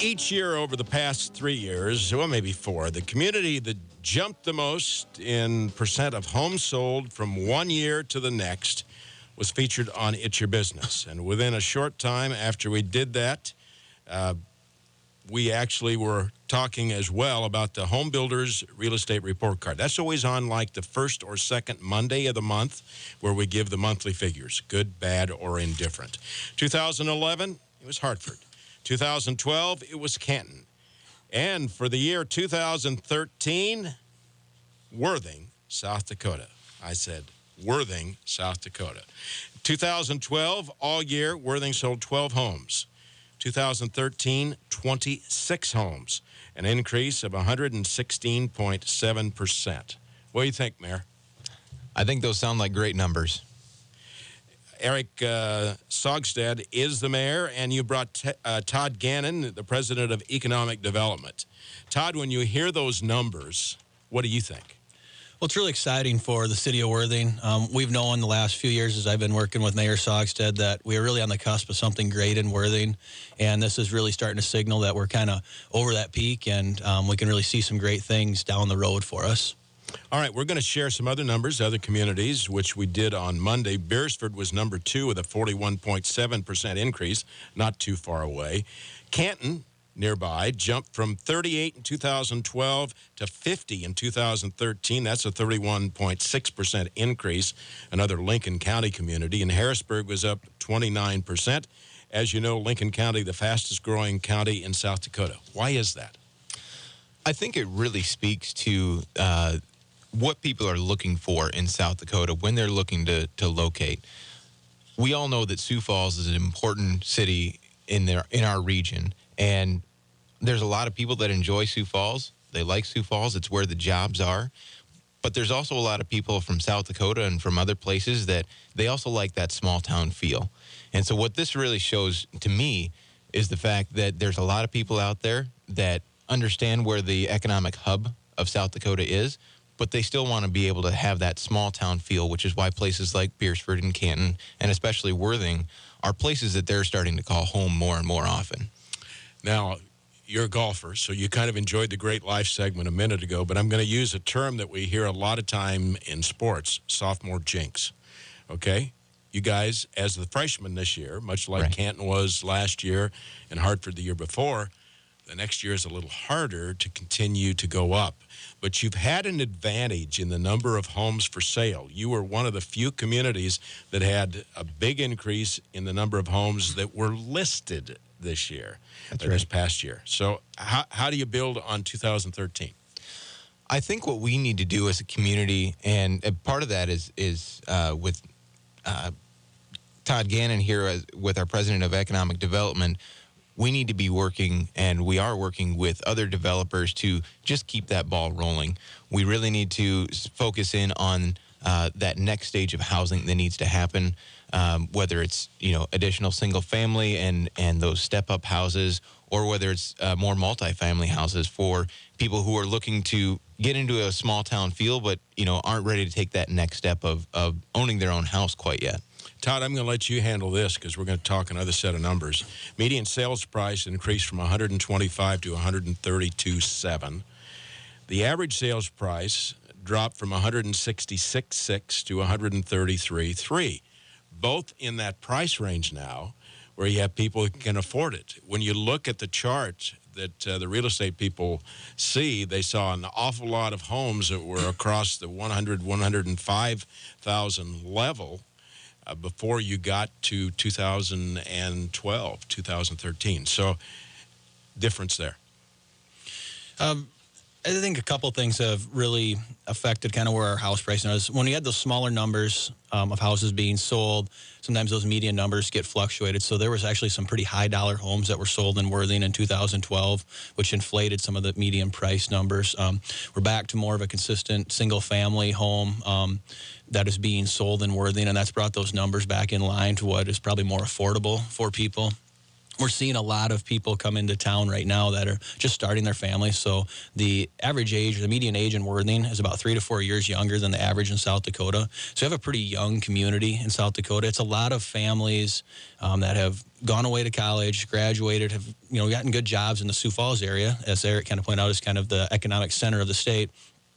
each year over the past 3 years, well, maybe 4, the community that jumped the most in percent of homes sold from 1 year to the next was featured on It's Your Business. And within a short time after we did that, we actually were talking as well about the Home Builders Real Estate Report Card. That's always on like the first or second Monday of the month, where we give the monthly figures, good, bad, or indifferent. 2011, it was Hartford. 2012, it was Canton. And for the year 2013, Worthing, South Dakota. I said Worthing, South Dakota. 2012, all year, Worthing sold 12 homes. 2013, 26 homes, an increase of 116.7%. What do you think, Mayor? I think those sound like great numbers. Eric Sogstad is the mayor, and you brought Todd Gannon, the president of economic development. Todd, when you hear those numbers, what do you think? Well, it's really exciting for the city of Worthing. We've known the last few years as I've been working with Mayor Sogstad that we're really on the cusp of something great in Worthing, and this is really starting to signal that we're kind of over that peak, and we can really see some great things down the road for us. All right, we're going to share some other numbers, other communities, which we did on Monday. Beresford was number 2 with a 41.7% increase, not too far away. Canton, nearby, jumped from 38 in 2012 to 50 in 2013. That's a 31.6% increase. Another Lincoln County community. And Harrisburg was up 29%. As you know, Lincoln County, the fastest growing county in South Dakota. Why is that? I think it really speaks to what people are looking for in South Dakota when they're looking to locate. We all know that Sioux Falls is an important city in our region, and there's a lot of people that enjoy Sioux Falls. They like Sioux Falls. It's where the jobs are. But there's also a lot of people from South Dakota and from other places that they also like that small town feel. And so what this really shows to me is the fact that there's a lot of people out there that understand where the economic hub of South Dakota is, but they still want to be able to have that small town feel, which is why places like Beresford and Canton, and especially Worthing, are places that they're starting to call home more and more often. Now, you're a golfer, so you kind of enjoyed the Great Life segment a minute ago, but I'm going to use a term that we hear a lot of time in sports, sophomore jinx. Okay? You guys, as the freshmen this year, much like Canton was last year and Hartford the year before, the next year is a little harder to continue to go up. But you've had an advantage in the number of homes for sale. You were one of the few communities that had a big increase in the number of homes that were listed this year, this past year. So how do you build on 2013? I think what we need to do as a community, and part of that is with Todd Gannon here with our president of economic development, we need to be working, and we are working with other developers to just keep that ball rolling. We really need to focus in on that next stage of housing that needs to happen, whether it's additional single family and those step-up houses, or whether it's more multifamily houses for people who are looking to get into a small town feel, but aren't ready to take that next step of owning their own house quite yet. Todd, I'm going to let you handle this because we're going to talk another set of numbers. Median sales price increased from $125,000 to $132,700. The average sales price dropped from $166,600 to $133,300. Both in that price range now, where you have people who can afford it. When you look at the chart that the real estate people see, they saw an awful lot of homes that were across the 105,000 level before you got to 2012, 2013. So, difference there. I think a couple things have really affected kind of where our house pricing is. When you had those smaller numbers of houses being sold, sometimes those median numbers get fluctuated. So there was actually some pretty high dollar homes that were sold in Worthing in 2012, which inflated some of the median price numbers. We're back to more of a consistent single family home that is being sold in Worthing, and that's brought those numbers back in line to what is probably more affordable for people. we're seeing a lot of people come into town right now that are just starting their families. So the average age, the median age in Worthing is about 3 to 4 years younger than the average in South Dakota. So you have a pretty young community in South Dakota. It's a lot of families that have gone away to college, graduated, have gotten good jobs in the Sioux Falls area, as Eric kind of pointed out, is kind of the economic center of the state.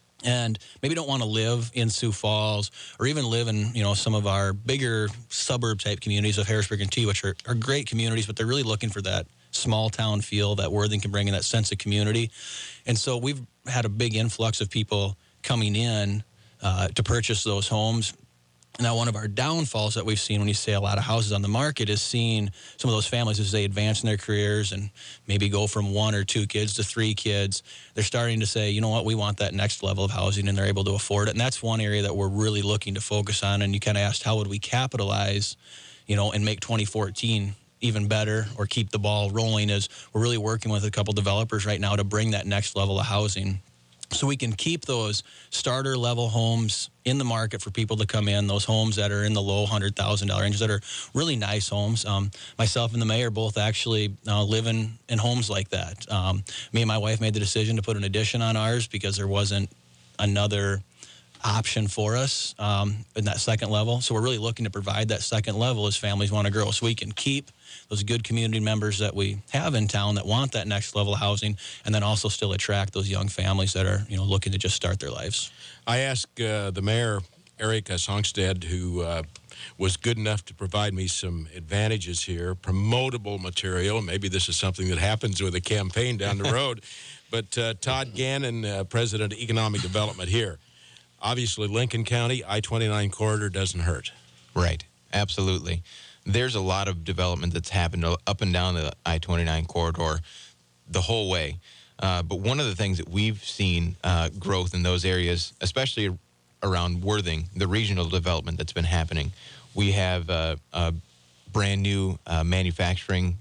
And maybe don't want to live in Sioux Falls or even live in, some of our bigger suburb-type communities of Harrisburg and T, which are great communities, but they're really looking for that small-town feel that Worthing can bring in, that sense of community. And so we've had a big influx of people coming in to purchase those homes. Now, one of our downfalls that we've seen when you say a lot of houses on the market is seeing some of those families as they advance in their careers and maybe go from 1 or 2 kids to 3 kids. They're starting to say, you know what, we want that next level of housing, and they're able to afford it. And that's one area that we're really looking to focus on. And you kind of asked, how would we capitalize, and make 2014 even better or keep the ball rolling, is we're really working with a couple developers right now to bring that next level of housing, so we can keep those starter level homes in the market for people to come in, those homes that are in the low $100,000 range that are really nice homes. Myself and the mayor both actually live in homes like that. Me and my wife made the decision to put an addition on ours because there wasn't another option for us in that second level. So we're really looking to provide that second level as families want to grow, so we can keep those good community members that we have in town that want that next level of housing, and then also still attract those young families that are looking to just start their lives. I asked the mayor, Eric Songstead, who was good enough to provide me some advantages here, promotable material. Maybe this is something that happens with a campaign down the road. But Todd Gannon, President of Economic Development here. Obviously, Lincoln County, I-29 corridor doesn't hurt. Right. Absolutely. There's a lot of development that's happened up and down the I-29 corridor the whole way. But one of the things that we've seen growth in those areas, especially around Worthing, the regional development that's been happening. We have a brand new manufacturing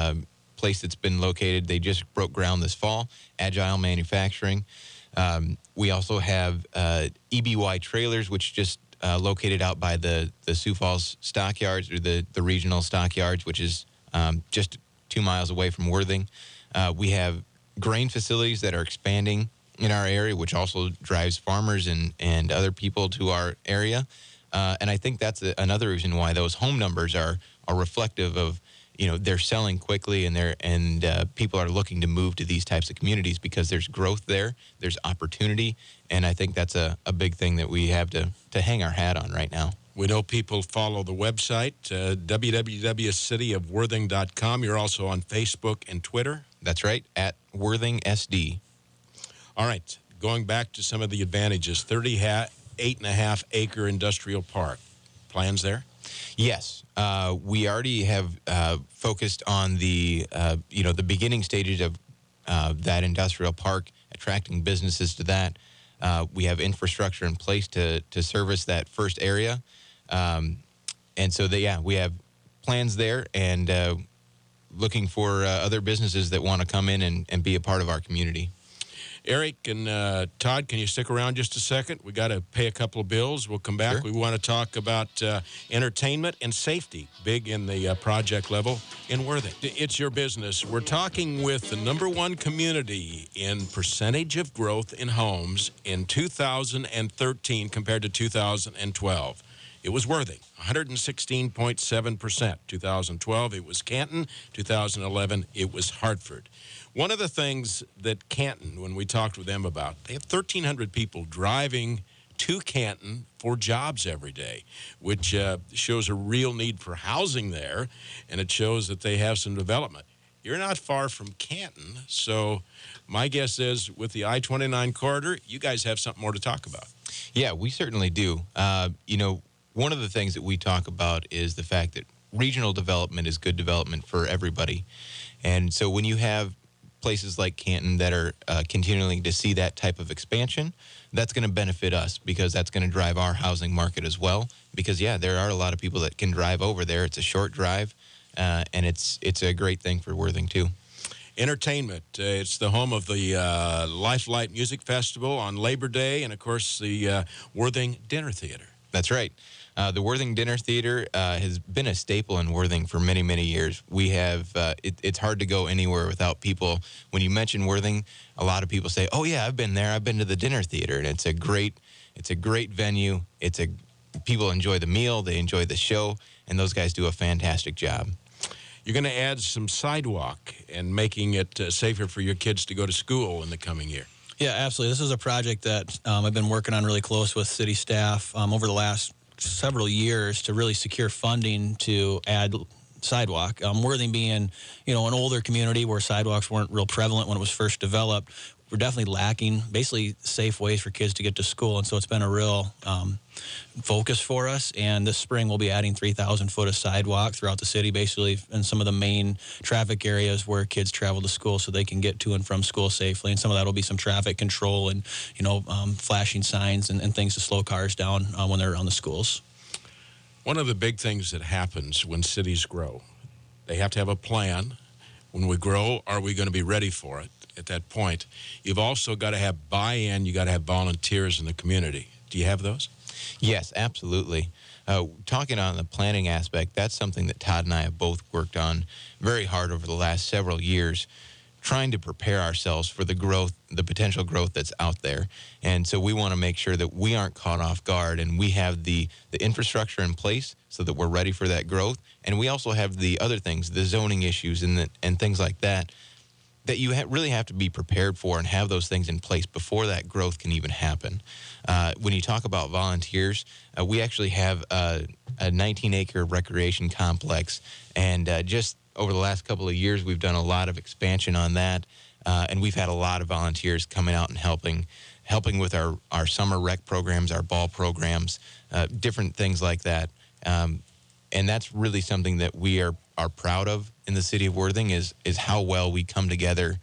place that's been located. They just broke ground this fall, Agile Manufacturing. We also have EBY Trailers, which just located out by the Sioux Falls Stockyards, or the regional stockyards, which is just 2 miles away from Worthing. We have grain facilities that are expanding in our area, which also drives farmers and other people to our area. And I think that's another reason why those home numbers are reflective of, they're selling quickly, and people are looking to move to these types of communities because there's growth there, there's opportunity, and I think that's a big thing that we have to hang our hat on right now. We know people follow the website, www.cityofworthing.com. You're also on Facebook and Twitter. That's right, at Worthing SD. All right, going back to some of the advantages, 38.5 acre industrial park. Plans there? Yes, we already have focused on the beginning stages of that industrial park, attracting businesses to that. We have infrastructure in place to service that first area, and so we have plans there, and looking for other businesses that want to come in and be a part of our community. Eric and Todd, can you stick around just a second? We got to pay a couple of bills. We'll come back. Sure. We want to talk about entertainment and safety, big in the project level in Worthing. It's your business. We're talking with the #1 community in percentage of growth in homes in 2013 compared to 2012. It was Worthing, 116.7%. 2012, it was Canton. 2011, it was Hartford. One of the things that Canton, when we talked with them about, they have 1,300 people driving to Canton for jobs every day, which shows a real need for housing there, and it shows that they have some development. You're not far from Canton, so my guess is with the I-29 corridor, you guys have something more to talk about. Yeah, we certainly do. One of the things that we talk about is the fact that regional development is good development for everybody. And so when you have places like Canton that are continuing to see that type of expansion, that's going to benefit us because that's going to drive our housing market as well. Because, there are a lot of people that can drive over there. It's a short drive, and it's a great thing for Worthing, too. Entertainment. It's the home of the Lifelight Music Festival on Labor Day and, of course, the Worthing Dinner Theater. That's right. The Worthing Dinner Theater has been a staple in Worthing for many, many years. We have, it's hard to go anywhere without people. When you mention Worthing, a lot of people say, oh yeah, I've been there. I've been to the dinner theater. And it's a great venue. People enjoy the meal. They enjoy the show. And those guys do a fantastic job. You're going to add some sidewalk and making it safer for your kids to go to school in the coming year. Yeah, absolutely. This is a project that I've been working on really close with city staff over the last several years to really secure funding to add sidewalk. Worthing being, an older community where sidewalks weren't real prevalent when it was first developed, we're definitely lacking basically safe ways for kids to get to school. And so it's been a real focus for us. And this spring we'll be adding 3,000 foot of sidewalk throughout the city, basically in some of the main traffic areas where kids travel to school so they can get to and from school safely. And some of that will be some traffic control and, flashing signs and things to slow cars down when they're around the schools. One of the big things that happens when cities grow, they have to have a plan. When we grow, are we going to be ready for it? At that point, you've also got to have buy-in. You got to have volunteers in the community. Do you have those? Yes, absolutely. Talking on the planning aspect, that's something that Todd and I have both worked on very hard over the last several years, trying to prepare ourselves for the growth, the potential growth that's out there. And so we want to make sure that we aren't caught off guard and we have the infrastructure in place so that we're ready for that growth. And we also have the other things, the zoning issues and things like that you really have to be prepared for and have those things in place before that growth can even happen. When you talk about volunteers, we actually have a 19-acre recreation complex, and just over the last couple of years, we've done a lot of expansion on that, and we've had a lot of volunteers coming out and helping with our summer rec programs, our ball programs, different things like that. And that's really something that we are proud of in the city of Worthing is how well we come together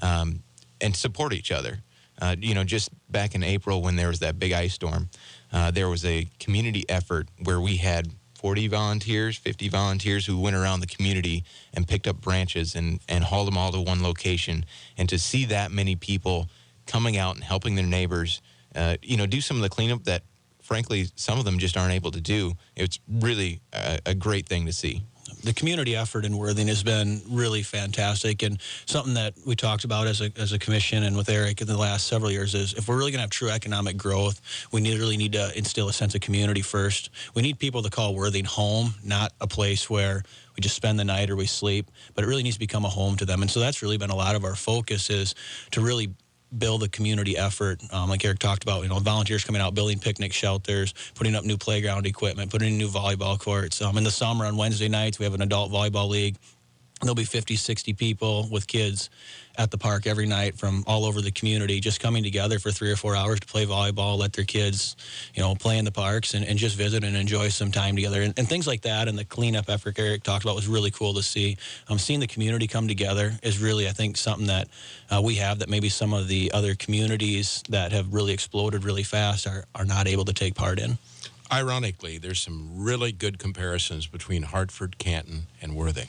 and support each other. Just back in April when there was that big ice storm, there was a community effort where we had 40 volunteers, 50 volunteers who went around the community and picked up branches and hauled them all to one location. And to see that many people coming out and helping their neighbors, do some of the cleanup that, frankly, some of them just aren't able to do, it's really a great thing to see. The community effort in Worthing has been really fantastic, and something that we talked about as a commission and with Eric in the last several years is if we're really going to have true economic growth, we really need to instill a sense of community first. We need people to call Worthing home, not a place where we just spend the night or we sleep, but it really needs to become a home to them. And so that's really been a lot of our focus is to really build a community effort, like Eric talked about, volunteers coming out, building picnic shelters, putting up new playground equipment, putting in new volleyball courts. In the summer on Wednesday nights, we have an adult volleyball league. There'll be 50, 60 people with kids at the park every night from all over the community just coming together for 3 or 4 hours to play volleyball, let their kids, play in the parks and just visit and enjoy some time together. And things like that and the cleanup effort Eric talked about was really cool to see. Seeing the community come together is really, I think, something that we have that maybe some of the other communities that have really exploded really fast are not able to take part in. Ironically, there's some really good comparisons between Hartford, Canton, and Worthing.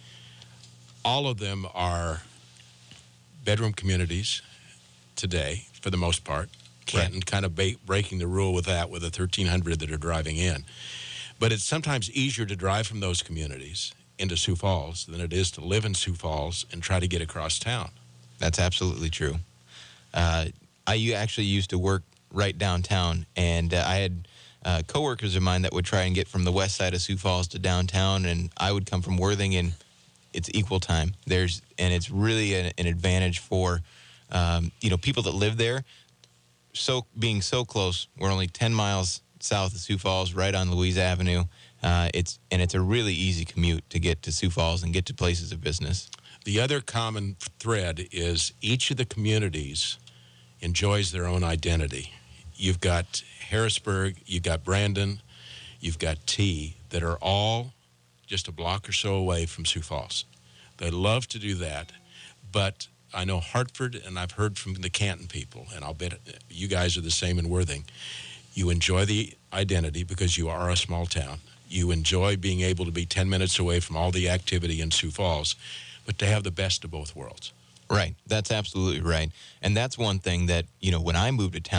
All of them are bedroom communities today, for the most part. Canton kind of breaking the rule with that, with the 1,300 that are driving in. But it's sometimes easier to drive from those communities into Sioux Falls than it is to live in Sioux Falls and try to get across town. That's absolutely true. I actually used to work right downtown, and I had coworkers of mine that would try and get from the west side of Sioux Falls to downtown, and I would come from Worthing, and it's equal time. And it's really an advantage for, people that live there. So being so close, we're only 10 miles south of Sioux Falls, right on Louise Avenue. It's a really easy commute to get to Sioux Falls and get to places of business. The other common thread is each of the communities enjoys their own identity. You've got Harrisburg, you've got Brandon, you've got T, that are all just a block or so away from Sioux Falls. They love to do that, but I know Hartford, and I've heard from the Canton people, and I'll bet you guys are the same in Worthing. You enjoy the identity because you are a small town. You enjoy being able to be 10 minutes away from all the activity in Sioux Falls, but to have the best of both worlds. Right. That's absolutely right. And that's one thing that, when I moved to town,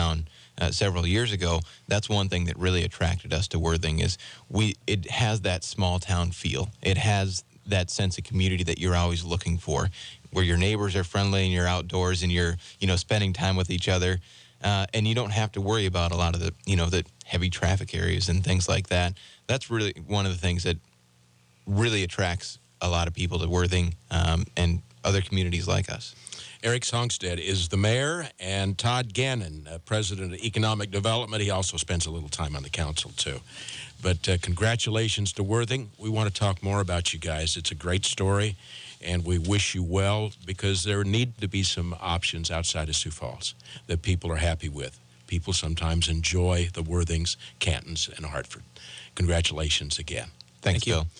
several years ago, that's one thing that really attracted us to Worthing is it has that small town feel. It has that sense of community that you're always looking for, where your neighbors are friendly and you're outdoors and you're, spending time with each other. And you don't have to worry about a lot of the heavy traffic areas and things like that. That's really one of the things that really attracts a lot of people to Worthing and other communities like us. Eric Songstead is the mayor, and Todd Gannon, president of economic development. He also spends a little time on the council, too. But congratulations to Worthing. We want to talk more about you guys. It's a great story, and we wish you well, because there need to be some options outside of Sioux Falls that people are happy with. People sometimes enjoy the Worthings, Cantons, and Hartford. Congratulations again. Thanks, Bill.